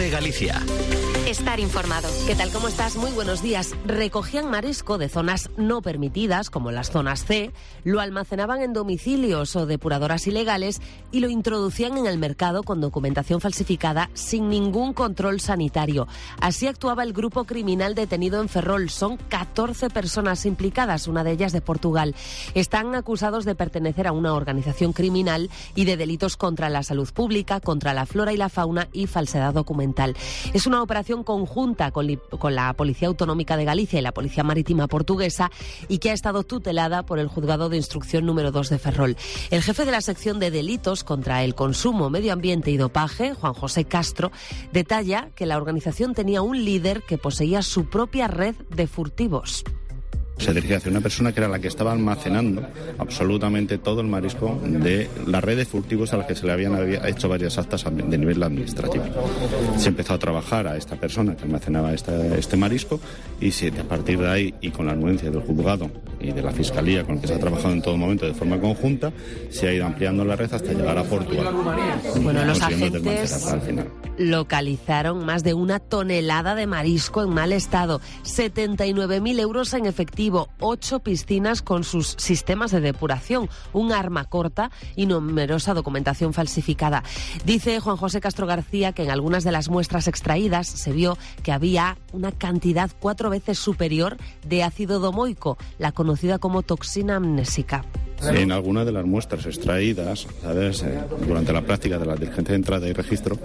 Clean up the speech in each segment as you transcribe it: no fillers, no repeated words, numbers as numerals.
COPE Galicia. Estar informado. ¿Qué tal? ¿Cómo estás? Muy buenos días. Recogían marisco de zonas no permitidas, como las zonas C, lo almacenaban en domicilios o depuradoras ilegales y lo introducían en el mercado con documentación falsificada sin ningún control sanitario. Así actuaba el grupo criminal detenido en Ferrol. Son 14 personas implicadas, una de ellas de Portugal. Están acusados de pertenecer a una organización criminal y de delitos contra la salud pública, contra la flora y la fauna y falsedad documental. Es una operación conjunta con la Policía Autonómica de Galicia y la Policía Marítima Portuguesa y que ha estado tutelada por el Juzgado de Instrucción número 2 de Ferrol. El jefe de la sección de delitos contra el consumo, medio ambiente y dopaje, Juan José Castro, detalla que la organización tenía un líder que poseía su propia red de furtivos. Se dirigía hacia una persona que era la que estaba almacenando absolutamente todo el marisco de la red de furtivos a la que se le había hecho varias actas de nivel administrativo. Se empezó a trabajar a esta persona que almacenaba este marisco y a partir de ahí, y con la anuencia del juzgado y de la Fiscalía, con el que se ha trabajado en todo momento de forma conjunta, se ha ido ampliando la red hasta llegar a Portugal. Bueno, los agentes localizaron más de 1 tonelada de marisco en mal estado, 79.000 euros en efectivo, 8 piscinas con sus sistemas de depuración, un arma corta y numerosa documentación falsificada. Dice Juan José Castro García que en algunas de las muestras extraídas se vio que había una cantidad 4 veces superior de ácido domoico, la conocida como toxina amnésica. En algunas de las muestras extraídas, ¿sabes? Durante la práctica de la diligencia de entrada y registro,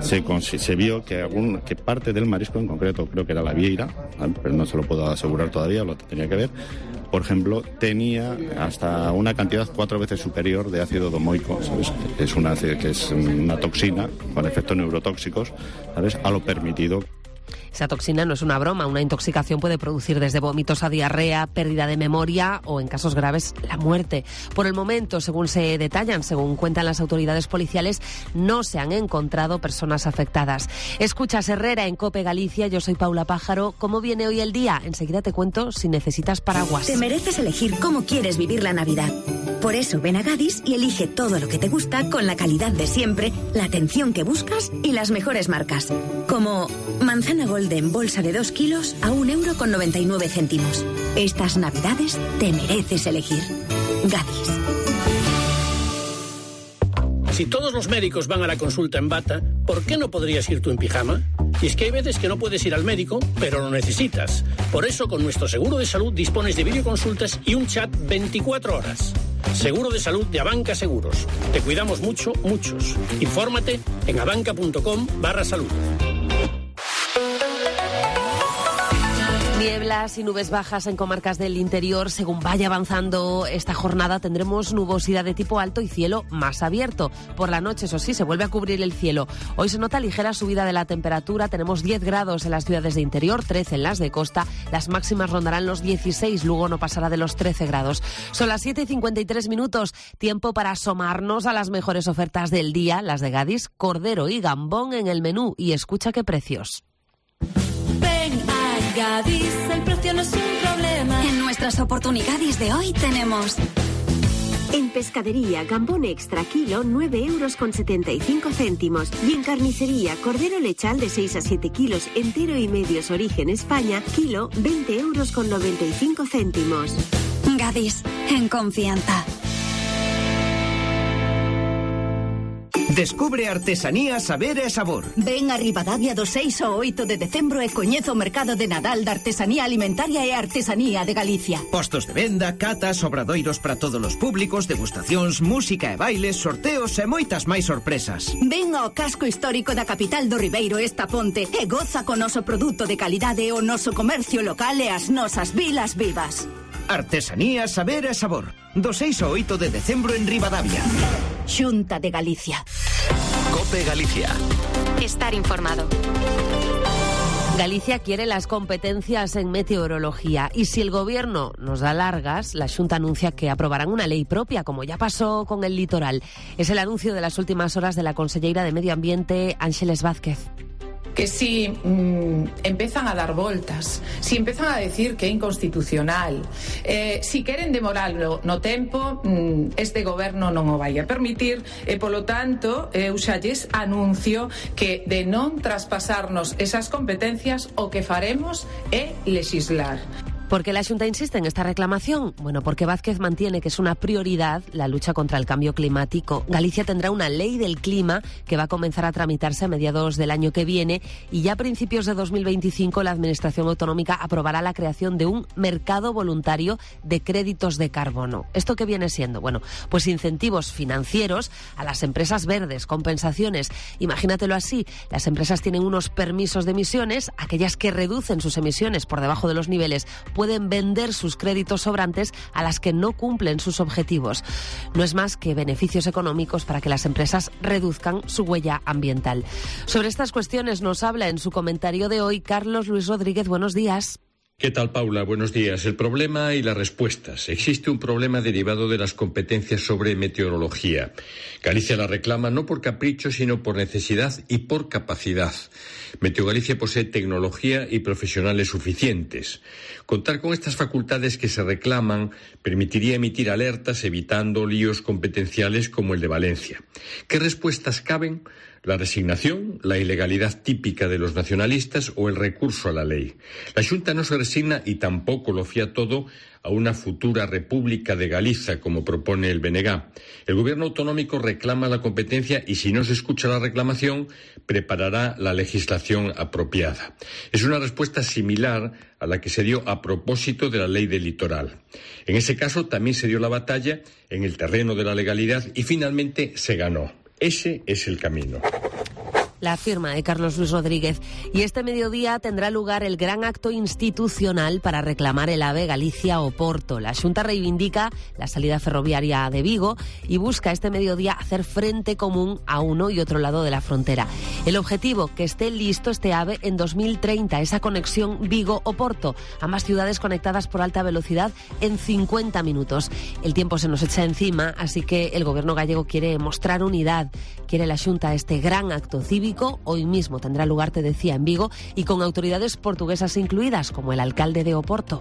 se vio que parte del marisco, en concreto creo que era la vieira, pero no se lo puedo asegurar todavía, lo tenía que ver, por ejemplo, tenía hasta una cantidad 4 veces superior de ácido domoico, ¿sabes? Que es una toxina con efectos neurotóxicos, ¿sabes? A lo permitido. Esa toxina no es una broma. Una intoxicación puede producir desde vómitos a diarrea, pérdida de memoria o, en casos graves, la muerte. Por el momento, según cuentan las autoridades policiales, no se han encontrado personas afectadas. Escuchas Herrera en COPE Galicia. Yo soy Paula Pájaro. ¿Cómo viene hoy el día? Enseguida te cuento si necesitas paraguas. Te mereces elegir cómo quieres vivir la Navidad. Por eso ven a Gadis y elige todo lo que te gusta con la calidad de siempre, la atención que buscas y las mejores marcas. Como manzana golden bolsa de 2 kilos a 1,99 €. Estas Navidades te mereces elegir. Gadis. Si todos los médicos van a la consulta en bata, ¿por qué no podrías ir tú en pijama? Y es que hay veces que no puedes ir al médico, pero lo necesitas. Por eso, con nuestro seguro de salud dispones de videoconsultas y un chat 24 horas. Seguro de salud de Abanca Seguros. Te cuidamos mucho, muchos. Infórmate en abanca.com/salud. Nieblas y nubes bajas en comarcas del interior. Según vaya avanzando esta jornada, tendremos nubosidad de tipo alto y cielo más abierto. Por la noche, eso sí, se vuelve a cubrir el cielo. Hoy se nota ligera subida de la temperatura. Tenemos 10 grados en las ciudades de interior, 13 en las de costa. Las máximas rondarán los 16, Lugo no pasará de los 13 grados. Son las 7:53 minutos. Tiempo para asomarnos a las mejores ofertas del día, las de Gadis, cordero y gambón en el menú. Y escucha qué precios. Gadis, el precio no es un problema. En nuestras oportunidades de hoy tenemos... En pescadería, gambón extra kilo, 9,75 €. Y en carnicería, cordero lechal de 6 a 7 kilos, entero y medios, origen España, kilo, 20,95 €. Gadis, en confianza. Descubre artesanía, saber e sabor. Ven a Ribadavia do 6 ao 8 de decembro e coñezo o mercado de Nadal da artesanía alimentaria e artesanía de Galicia. Postos de venda, catas, obradoiros para todos os públicos, degustacións, música e bailes, sorteos e moitas máis sorpresas. Ven ao casco histórico da capital do Ribeiro esta ponte e goza con noso produto de calidade, o noso comercio local e as nosas vilas vivas. Artesanía, saber e sabor. Do 6 ao 8 de decembro en Ribadavia. Xunta de Galicia. COPE Galicia. Estar informado. Galicia quiere las competencias en meteorología y si el gobierno nos da largas, la Xunta anuncia que aprobarán una ley propia, como ya pasó con el litoral. Es el anuncio de las últimas horas de la conselleira de Medio Ambiente, Ángeles Vázquez. que si empezan a dar voltas, si empezan a decir que é inconstitucional, si queren demoralo no tempo, este goberno non o vai a permitir e, polo tanto, eu xa lles anuncio que de non traspasarnos esas competencias o que faremos é legislar. ¿Por qué la Xunta insiste en esta reclamación? Bueno, porque Vázquez mantiene que es una prioridad la lucha contra el cambio climático. Galicia tendrá una ley del clima que va a comenzar a tramitarse a mediados del año que viene y ya a principios de 2025 la Administración Autonómica aprobará la creación de un mercado voluntario de créditos de carbono. ¿Esto qué viene siendo? Bueno, pues incentivos financieros a las empresas verdes, compensaciones. Imagínatelo así, las empresas tienen unos permisos de emisiones, aquellas que reducen sus emisiones por debajo de los niveles pueden vender sus créditos sobrantes a las que no cumplen sus objetivos. No es más que beneficios económicos para que las empresas reduzcan su huella ambiental. Sobre estas cuestiones nos habla en su comentario de hoy Carlos Luis Rodríguez. Buenos días. ¿Qué tal, Paula? Buenos días. El problema y las respuestas. Existe un problema derivado de las competencias sobre meteorología. Galicia la reclama no por capricho, sino por necesidad y por capacidad. Meteogalicia posee tecnología y profesionales suficientes. Contar con estas facultades que se reclaman permitiría emitir alertas evitando líos competenciales como el de Valencia. ¿Qué respuestas caben? La resignación, la ilegalidad típica de los nacionalistas o el recurso a la ley. La Xunta no se resigna y tampoco lo fía todo a una futura República de Galiza, como propone el BNG. El gobierno autonómico reclama la competencia y si no se escucha la reclamación, preparará la legislación apropiada. Es una respuesta similar a la que se dio a propósito de la ley del litoral. En ese caso también se dio la batalla en el terreno de la legalidad y finalmente se ganó. Ese es el camino. La firma de Carlos Luis Rodríguez. Y este mediodía tendrá lugar el gran acto institucional para reclamar el AVE Galicia-Oporto. La Xunta reivindica la salida ferroviaria de Vigo y busca este mediodía hacer frente común a uno y otro lado de la frontera. El objetivo, que esté listo este AVE en 2030, esa conexión Vigo-Oporto, ambas ciudades conectadas por alta velocidad en 50 minutos. El tiempo se nos echa encima, así que el gobierno gallego quiere mostrar unidad. Quiere la Xunta este gran acto cívico. Hoy mismo tendrá lugar, te decía, en Vigo y con autoridades portuguesas incluidas, como el alcalde de Oporto.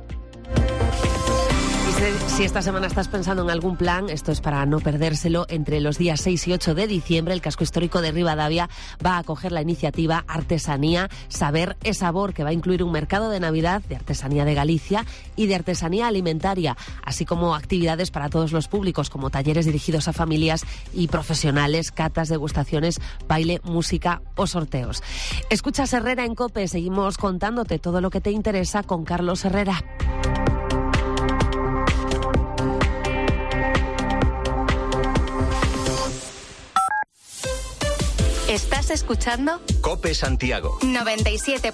Si esta semana estás pensando en algún plan, esto es para no perdérselo. Entre los días 6 y 8 de diciembre, el casco histórico de Ribadavia va a acoger la iniciativa Artesanía, Saber e Sabor, que va a incluir un mercado de Navidad de artesanía de Galicia y de artesanía alimentaria, así como actividades para todos los públicos, como talleres dirigidos a familias y profesionales, catas, degustaciones, baile, música o sorteos. Escuchas Herrera en COPE, seguimos contándote todo lo que te interesa con Carlos Herrera. ¿Estás escuchando? COPE Santiago. 97.4.